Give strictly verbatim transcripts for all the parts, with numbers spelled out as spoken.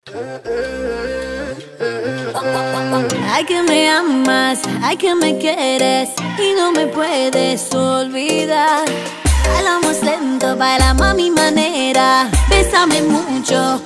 Ay, que me amas, ay, que me quieres y no me puedes olvidar. Bailamos lento, bailamos a mi manera, bésame mucho.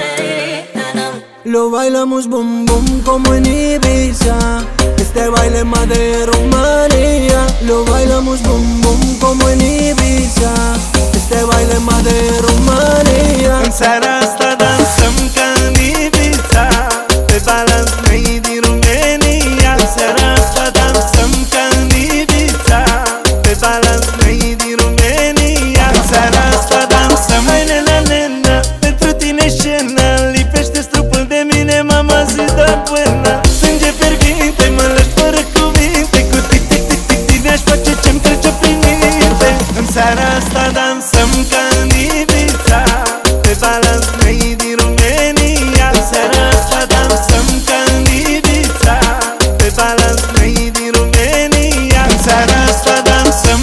Lo bailamos boom boom como en Ibiza. Este baile es más de Rumanía. Lo bailamos boom boom como en Ibiza. Este baile es más de Rumanía. În seara asta dansăm ca în Ibiza, pe balans made din România. În seara asta dansăm ca în Ibiza, pe balans made din România. În seara asta dansăm, hai nena, nena, pentru tine scena. Lipește-ți trupul de mine, mama zi da buena. Sânge fierbinte, mă lași fără cuvinte. Cu tic-tic-tic-tic tine aș face ce-mi trece prin minte. În seara asta dansăm ca în Ibiza, pe balans made din România. În seara asta dansăm ca în Ibiza, pe balans made din România. În seara asta dansăm.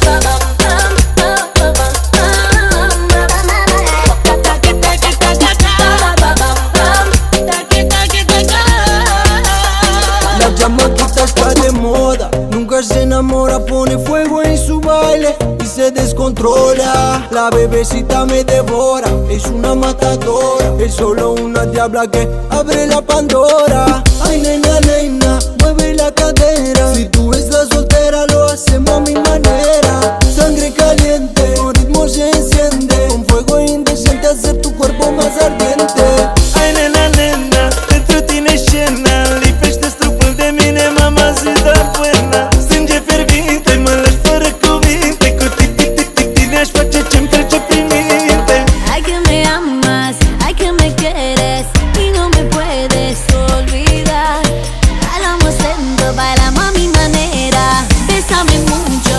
La chamaquita está de moda, nunca se enamora, pone fuego en su baile y se descontrola. La bebecita me devora, es una matadora, es solo una diabla que abre la Pandora. Ay nena, nena, mueve la cadera, si tú estás soltera lo hacemos a mi manera. Sangre caliente, con ritmo se enciende, con fuego indecente hacer tu cuerpo más ardiente. Ai nena, nena, pentru tine scena. Lipește-ți trupul de mine, mama zi da buena. Sânge fierbinte, mă lași fără cuvinte. Cu tic-tic-tic-tic tine aș face ce-mi trece prin minte. Ay, que me amas, ay, que me quieres y no me puedes olvidar. Bailamos lento, bailamos a mi manera, bésame mucho.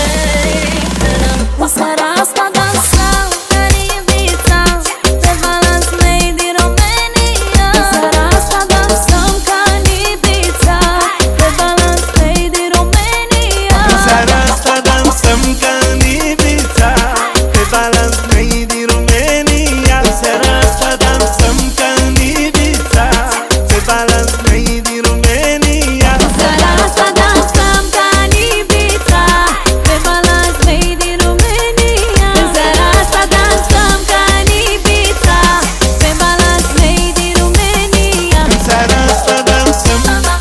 În seara asta dansăm ca în Ibiza, pe balans made din România. În seara asta dansăm ca în Ibiza, pe balans made din România. În seara asta dansăm ca în Ibiza, pe balans made din România. În seara asta dansăm ca în Ibiza, pe balans made din România. În seara asta dansăm ca în Ibiza, pe balans made din România. În seara asta dansăm ca în Ibiza, pe balans made din România. În seara asta dansăm.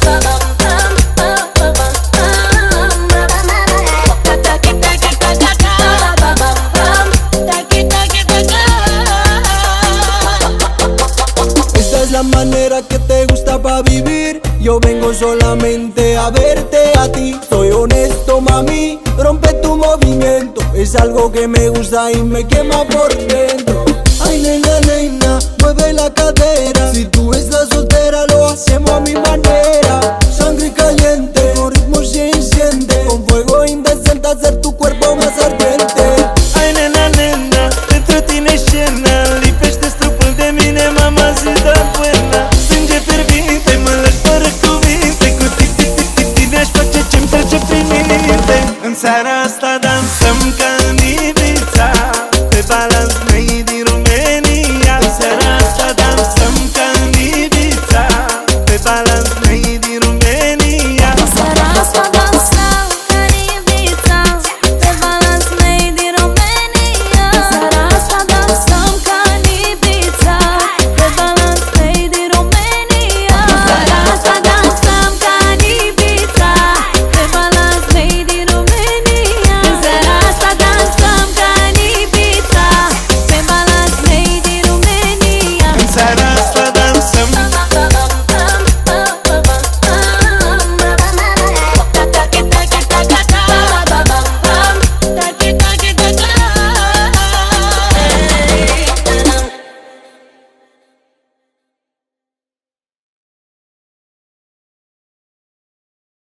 Esta es la manera que te gusta pa' vivir. Yo vengo solamente a verte a ti. Soy honesto, mami, rompe tu movimiento. Es algo que me gusta y me quema por dentro. Ay, nena, nena, mueve la cadera. Si tú estás soltera, lo hacemos a mi manera. Sangre caliente,